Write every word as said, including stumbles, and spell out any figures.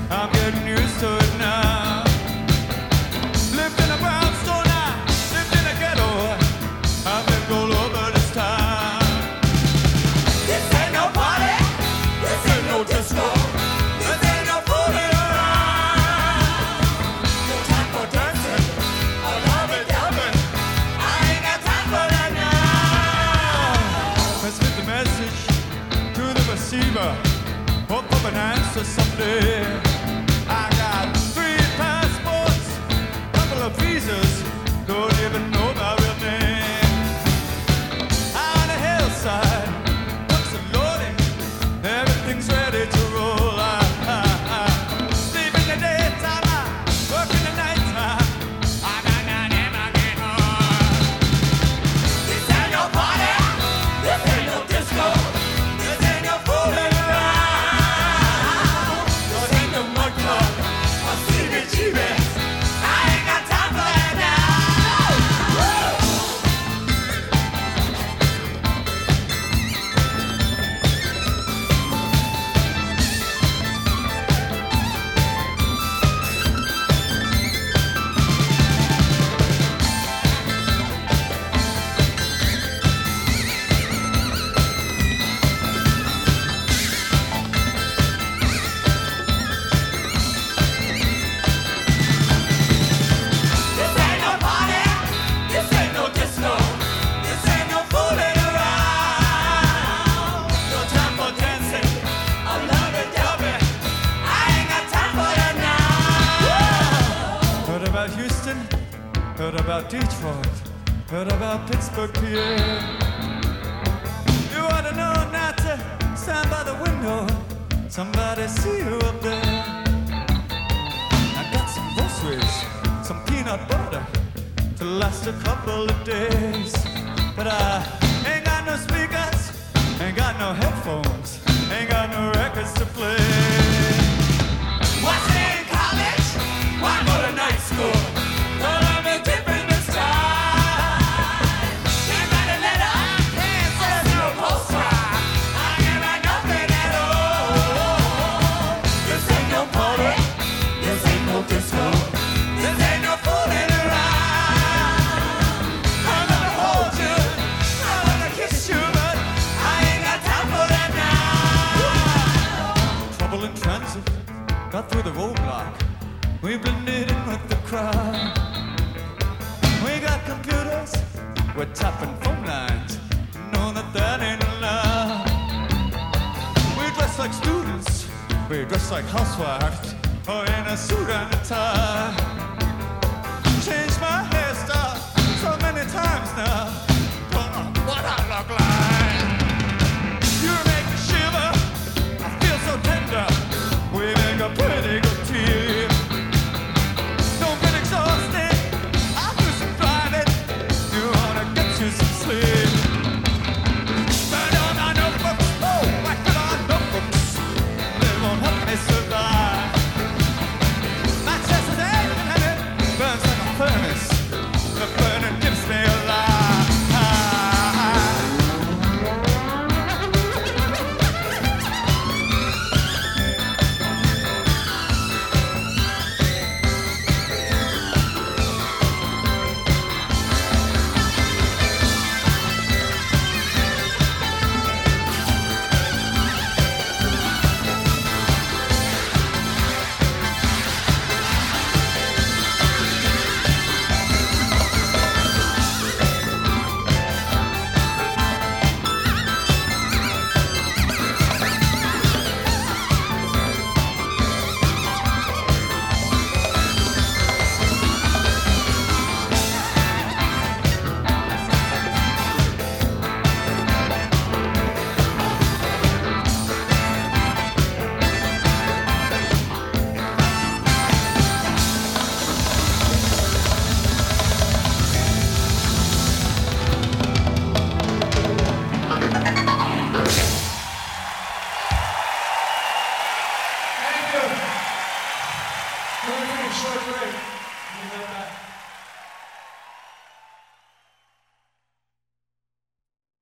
I'm getting used to it now. Lived in a brownstone, I lived in a ghetto. I've lived all over this town. This ain't no party, this ain't no disco, this ain't no fooling around. No time for dancing, I love it, loving. I ain't got time for that now. Transmit the message to the receiver. Hope for an answer someday. I got three passports, couple of visas, don't even know my real name. On the hillside, books are loading, everything's ready to roll. I, I, I sleep in the daytime, I work in the nighttime. I got nine and I get home. This ain't no party, this ain't no disco, this ain't no fooling around. This ain't no mud club or C B G B. I ain't got time for that now. This ain't no party, this ain't no disco, this ain't no fooling around. No time for dancing, I love it, love it. I ain't got time for that now. Heard about Houston, heard about Detroit, heard about Pittsburgh, P A. You ought to know not to stand by the window, somebody see you up there. I got some groceries, some peanut butter to last a couple of days. But I ain't got no speakers, ain't got no headphones, ain't got no records to play. What's in college? Why go to night school? Well, I'm a different this time. Can't write a letter, can't send no postcard. I can't write nothing at all. This ain't no party, this ain't no disco, this ain't no fooling around. I'm gonna hold you, I'm gonna kiss you, but I ain't got time for that now. Trouble in transit, got through the roadblock. We blended in with the crowd. We got computers, we're tapping phone lines. Know that that ain't allowed. We dress like students, we dress like housewives, or in a suit and a tie.